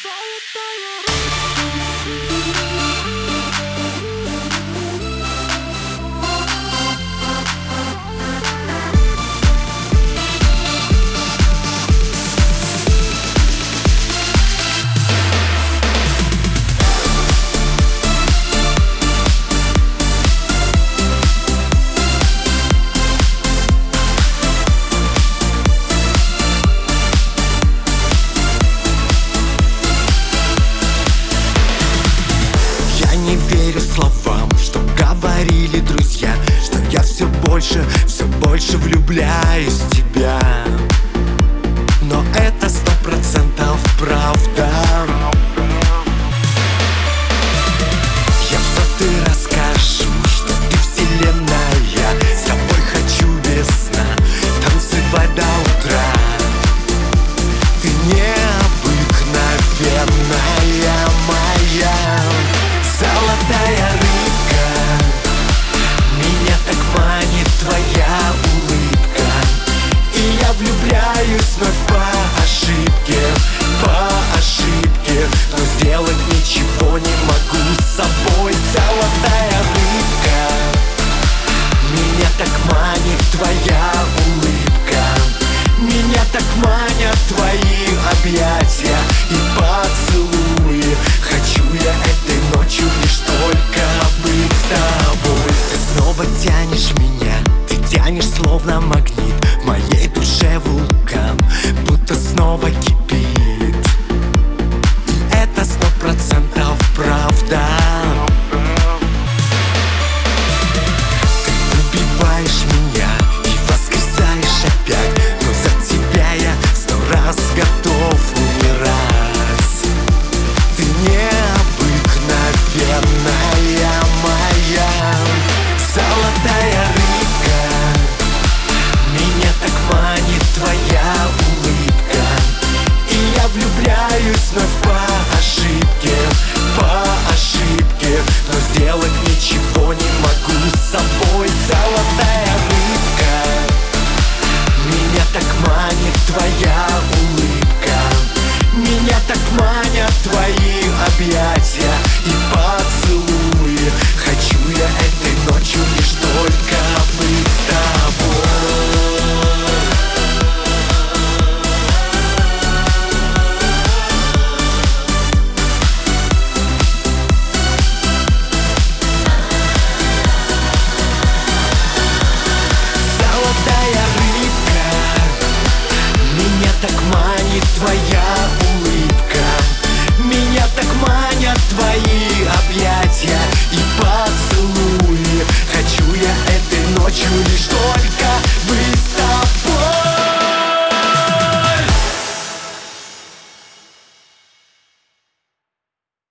Не верю словам, что говорили друзья, что я все больше влюбляюсь в тебя. Но это 100% правда. Я все ты расскажу, что ты вселенная. С тобой хочу без сна танцевать до утра. Ты необыкновенная моя золотая рыбка, меня так манит твоя улыбка. И я влюбляюсь вновь по ошибке, но сделать ничего не могу с собой. Золотая рыбка, меня так манит твоя улыбка. Меня так манят твои объятия и поцелуи. Хочу я этой ночью лишь только быть с тобой. Ты снова тянешь меня, ты тянешь словно магнит. В моей душе вулкан, будто снова кипит. И это 100% правда. Ты убиваешь меня и воскресаешь опять, но за тебя я 100 раз готов умирать. Ты необыкновенная моя золотая рыбка, меня так манит твоя улыбка. И я влюбляюсь вновь по ошибке, но сделать ничего не могу с собой. Золотая рыбка, меня так манит твоя улыбка. Меня так манят твои объятия и поцелуи. Хочу я этой ночью лишь только быть с тобой. Золотая рыбка, меня так манит твоя